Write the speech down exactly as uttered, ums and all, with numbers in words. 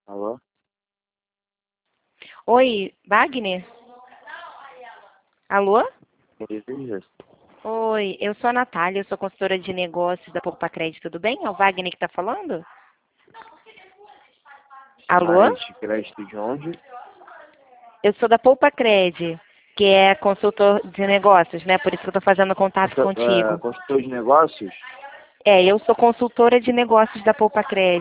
Alô? Oi, Wagner? Alô? Isso. Oi, eu sou a Natália, eu sou consultora de negócios da Poupa Crédito, tudo bem? É o Wagner que está falando? Alô? Mas crédito de onde? Eu sou da Poupa Cred, que é consultor de negócios, né? Por isso que eu estou fazendo contato Consul- é, contigo. consultor de negócios? É, eu sou consultora de negócios da Poupa Cred.